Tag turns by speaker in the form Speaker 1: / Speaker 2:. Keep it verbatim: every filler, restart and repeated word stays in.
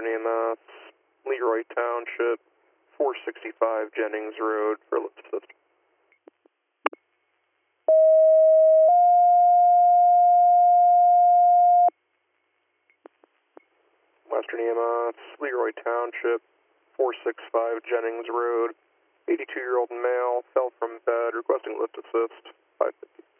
Speaker 1: Western E M S, Leroy Township, four sixty-five Jennings Road for lift assist. Western E M S, Leroy Township, four sixty-five Jennings Road, eighty-two-year-old male, fell from bed, requesting lift assist, five fifty.